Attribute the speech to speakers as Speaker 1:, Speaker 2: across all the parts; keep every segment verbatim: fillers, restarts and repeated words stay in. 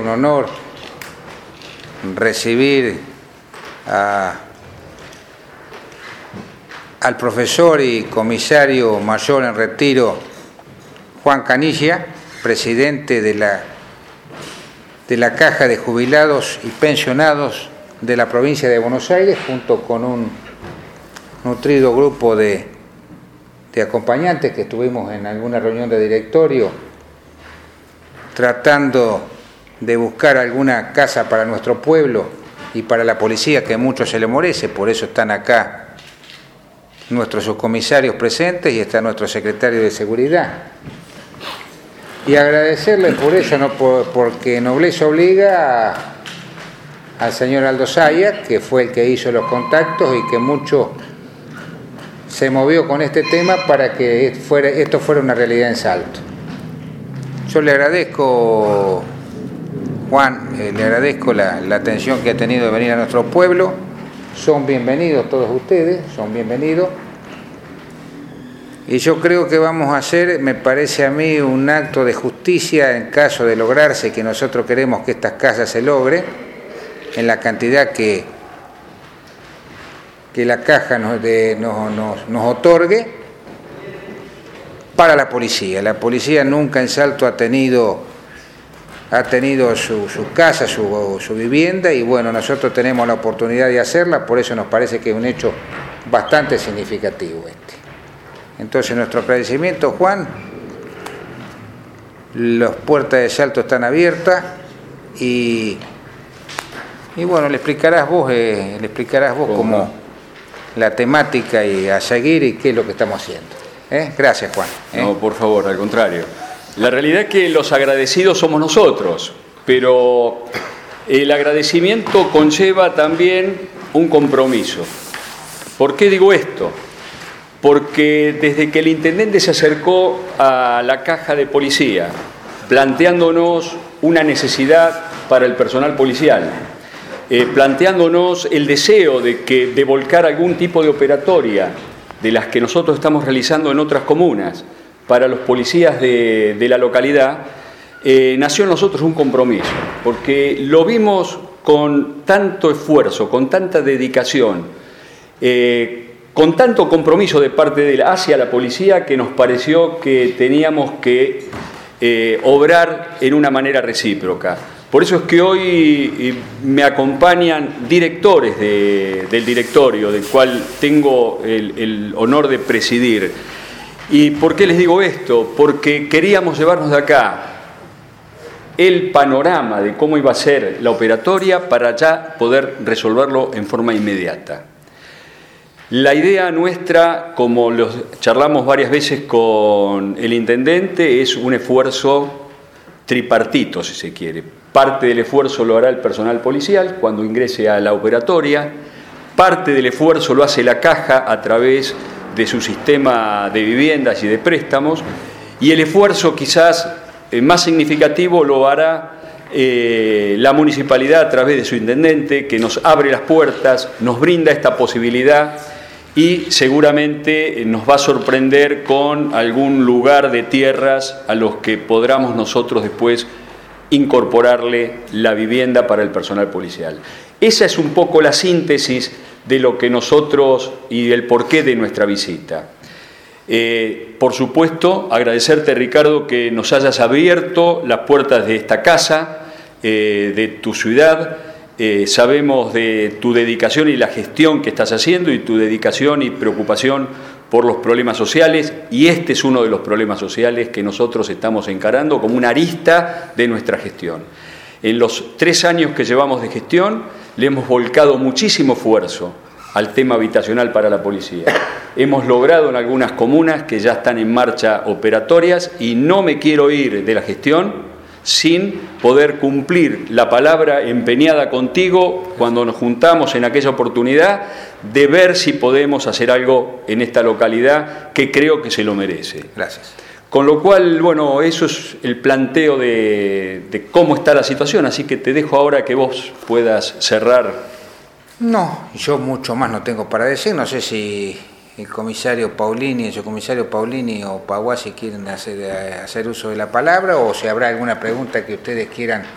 Speaker 1: un honor recibir a, al profesor y comisario mayor en retiro Juan Canilla, presidente de la, de la Caja de Jubilados y Pensionados de la provincia de Buenos Aires, junto con un nutrido grupo de, de acompañantes que estuvimos en alguna reunión de directorio tratando de buscar alguna casa para nuestro pueblo y para la policía, que mucho se le merece. Por eso están acá nuestros subcomisarios presentes y está nuestro secretario de Seguridad. Y agradecerles por eso, no por, porque nobleza obliga a, al señor Aldo Saya, que fue el que hizo los contactos y que mucho se movió con este tema para que fuera, esto fuera una realidad en Salto. Yo le agradezco, Juan, eh, le agradezco la, la atención que ha tenido de venir a nuestro pueblo. Son bienvenidos todos ustedes, son bienvenidos. Y yo creo que vamos a hacer, me parece a mí, un acto de justicia en caso de lograrse, que nosotros queremos que estas casas se logre, en la cantidad que, que la caja nos, de, nos, nos, nos otorgue, para la policía. La policía nunca en Salto ha tenido, ha tenido su, su casa, su, su vivienda, y bueno, nosotros tenemos la oportunidad de hacerla, por eso nos parece que es un hecho bastante significativo este. Entonces, nuestro agradecimiento, Juan. Las puertas de Salto están abiertas y, y bueno, le explicarás vos, eh, le explicarás vos cómo la temática y a seguir y qué es lo que estamos haciendo. ¿Eh? Gracias, Juan. ¿Eh?
Speaker 2: No, por favor, al contrario. La realidad es que los agradecidos somos nosotros, pero el agradecimiento conlleva también un compromiso. ¿Por qué digo esto? Porque desde que el intendente se acercó a la caja de policía, planteándonos una necesidad para el personal policial, eh, planteándonos el deseo de, que, de volcar algún tipo de operatoria de las que nosotros estamos realizando en otras comunas para los policías de, de la localidad, eh, nació en nosotros un compromiso, porque lo vimos con tanto esfuerzo, con tanta dedicación, eh, con tanto compromiso de parte de la, hacia la policía, que nos pareció que teníamos que eh, obrar en una manera recíproca. Por eso es que hoy me acompañan directores de, del directorio, del cual tengo el, el honor de presidir. ¿Y por qué les digo esto? Porque queríamos llevarnos de acá el panorama de cómo iba a ser la operatoria para ya poder resolverlo en forma inmediata. La idea nuestra, como los charlamos varias veces con el intendente, es un esfuerzo tripartito, si se quiere. Parte del esfuerzo lo hará el personal policial cuando ingrese a la operatoria, parte del esfuerzo lo hace la caja a través de su sistema de viviendas y de préstamos, y el esfuerzo quizás más significativo lo hará eh, la municipalidad a través de su intendente, que nos abre las puertas, nos brinda esta posibilidad y seguramente nos va a sorprender con algún lugar de tierras a los que podamos nosotros después incorporarle la vivienda para el personal policial. Esa es un poco la síntesis de lo que nosotros y el porqué de nuestra visita. Eh, por supuesto, agradecerte, Ricardo, que nos hayas abierto las puertas de esta casa, eh, de tu ciudad. Eh, sabemos de tu dedicación y la gestión que estás haciendo y tu dedicación y preocupación por los problemas sociales, y este es uno de los problemas sociales que nosotros estamos encarando como una arista de nuestra gestión. En los tres años que llevamos de gestión le hemos volcado muchísimo esfuerzo al tema habitacional para la policía. Hemos logrado en algunas comunas que ya están en marcha operatorias y no me quiero ir de la gestión sin poder cumplir la palabra empeñada contigo cuando nos juntamos en aquella oportunidad de ver si podemos hacer algo en esta localidad que creo que se lo merece.
Speaker 1: Gracias.
Speaker 2: Con lo cual, bueno, eso es el planteo de, de cómo está la situación, así que te dejo ahora que vos puedas cerrar.
Speaker 1: No, yo mucho más no tengo para decir, no sé si el comisario Paulini, el subcomisario Paulini o Paguasi quieren hacer, hacer uso de la palabra, o si habrá alguna pregunta que ustedes quieran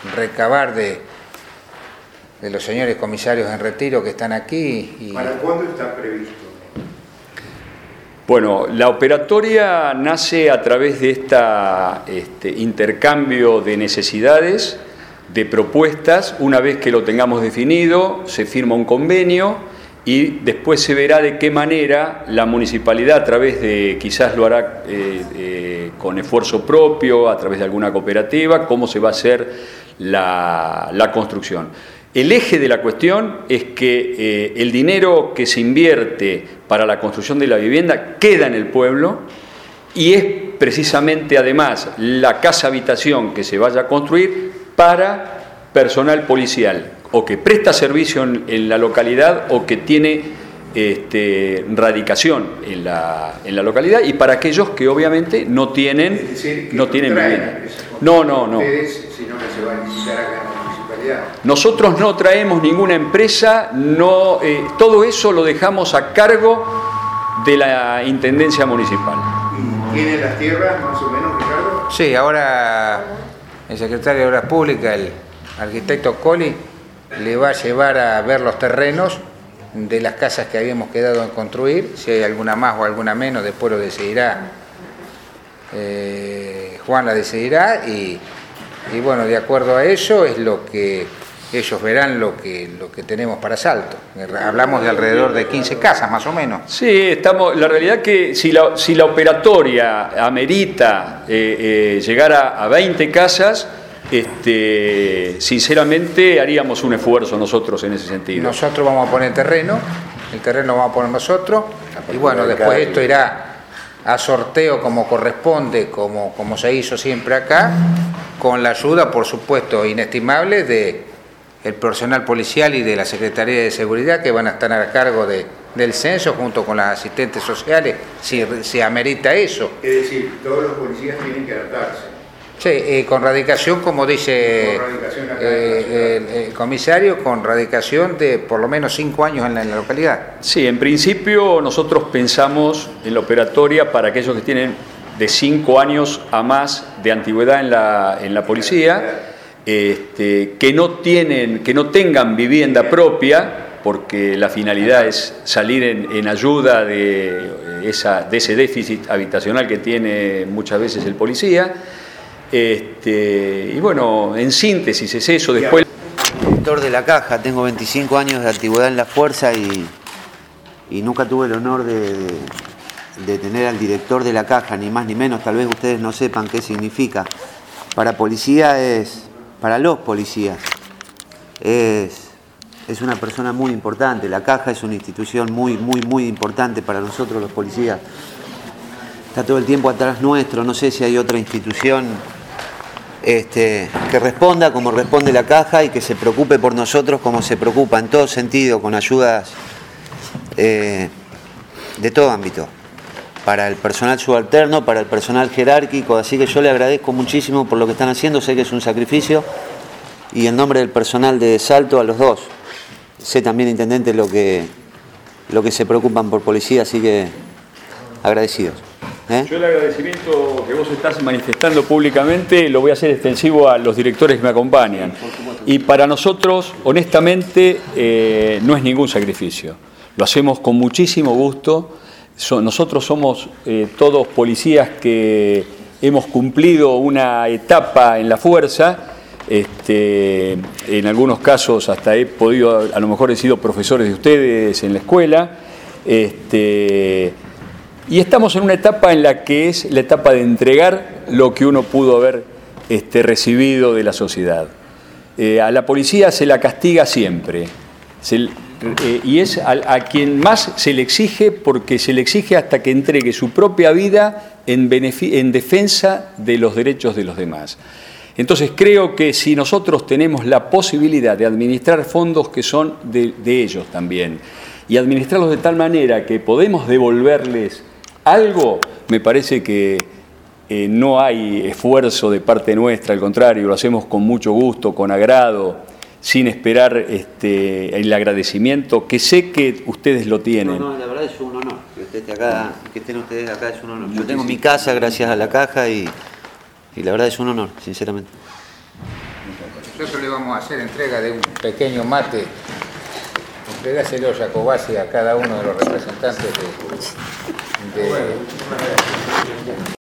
Speaker 1: recabar de, de los señores comisarios en retiro que están aquí. Y...
Speaker 3: ¿Para cuándo está previsto?
Speaker 2: Bueno, la operatoria nace a través de este intercambio de necesidades, de propuestas. Una vez que lo tengamos definido, se firma un convenio y después se verá de qué manera la municipalidad, a través de, quizás lo hará eh, eh, con esfuerzo propio, a través de alguna cooperativa, cómo se va a hacer la, la construcción. El eje de la cuestión es que eh, el dinero que se invierte para la construcción de la vivienda queda en el pueblo y es precisamente además la casa habitación que se vaya a construir para personal policial o que presta servicio en, en la localidad o que tiene este, radicación en la, en la localidad, y para aquellos que obviamente no tienen,
Speaker 3: es decir, que
Speaker 2: no tienen vivienda.
Speaker 3: No,
Speaker 2: no, no.
Speaker 3: Ustedes, sino que se va a licitar acá en la municipalidad.
Speaker 2: Nosotros no traemos ninguna empresa, no, eh, todo eso lo dejamos a cargo de la Intendencia Municipal.
Speaker 3: ¿Y tiene las tierras más o menos, Ricardo?
Speaker 1: Sí, ahora el secretario de Obras Públicas, el arquitecto Coli, le va a llevar a ver los terrenos de las casas que habíamos quedado en construir, si hay alguna más o alguna menos, después lo decidirá, eh, Juan la decidirá, y, y bueno, de acuerdo a eso es lo que ellos verán lo que, lo que tenemos para Salto. Hablamos de alrededor de quince casas más o menos.
Speaker 2: Sí, estamos, la realidad es que si la, si la operatoria amerita eh, eh, llegar a, a veinte casas, Este, sinceramente haríamos un esfuerzo nosotros en ese sentido.
Speaker 1: Nosotros vamos a poner terreno, el terreno lo vamos a poner nosotros, y bueno, después esto irá a sorteo como corresponde, como, como se hizo siempre acá, con la ayuda, por supuesto, inestimable de el personal policial y de la Secretaría de Seguridad, que van a estar a cargo de, del censo junto con las asistentes sociales, si se amerita eso.
Speaker 3: Es decir, todos los policías tienen que adaptarse.
Speaker 1: Sí, eh, con radicación, como dice
Speaker 3: radicación acá
Speaker 1: eh,
Speaker 3: en la
Speaker 1: el, el comisario, con radicación de por lo menos cinco años en la, en la localidad.
Speaker 2: Sí, en principio nosotros pensamos en la operatoria para aquellos que tienen de cinco años a más de antigüedad en la, en la policía, este, que no tienen, que no tengan vivienda propia, porque la finalidad es salir en, en ayuda de, esa, de ese déficit habitacional que tiene muchas veces el policía. Este, y bueno, en síntesis es eso. Después,
Speaker 4: director de la Caja, tengo veinticinco años de antigüedad en la fuerza y, y nunca tuve el honor de, de, de tener al director de la Caja, ni más ni menos. Tal vez ustedes no sepan qué significa. Para policía es, para los policías, es, es una persona muy importante. La Caja es una institución muy, muy, muy importante para nosotros los policías. Está todo el tiempo atrás nuestro. No sé si hay otra institución Este, que responda como responde la Caja y que se preocupe por nosotros como se preocupa en todo sentido, con ayudas eh, de todo ámbito, para el personal subalterno, para el personal jerárquico. Así que yo le agradezco muchísimo por lo que están haciendo, sé que es un sacrificio, y en nombre del personal de Salto a los dos. Sé también, intendente, lo que, lo que se preocupan por policía, así que agradecidos. ¿Eh?
Speaker 2: Yo el agradecimiento que vos estás manifestando públicamente lo voy a hacer extensivo a los directores que me acompañan. Y para nosotros, honestamente, eh, no es ningún sacrificio. Lo hacemos con muchísimo gusto. So, nosotros somos eh, todos policías que hemos cumplido una etapa en la fuerza. Este, en algunos casos hasta he podido, a lo mejor he sido profesores de ustedes en la escuela. Este, Y estamos en una etapa en la que es la etapa de entregar lo que uno pudo haber este, recibido de la sociedad. Eh, a la policía se la castiga siempre, se, eh, y es a, a quien más se le exige, porque se le exige hasta que entregue su propia vida en, en defensa de los derechos de los demás. Entonces creo que si nosotros tenemos la posibilidad de administrar fondos que son de, de ellos también, y administrarlos de tal manera que podemos devolverles algo, me parece que eh, no hay esfuerzo de parte nuestra, al contrario, lo hacemos con mucho gusto, con agrado, sin esperar este, el agradecimiento, que sé que ustedes lo tienen.
Speaker 4: No, no, la verdad es un honor que, usted esté acá, que estén ustedes acá, es un honor. Yo tengo mi casa gracias a la Caja y, y la verdad es un honor, sinceramente.
Speaker 1: Nosotros le vamos a hacer entrega de un pequeño mate. Entregáselo, Jacobacci, a cada uno de los representantes de... de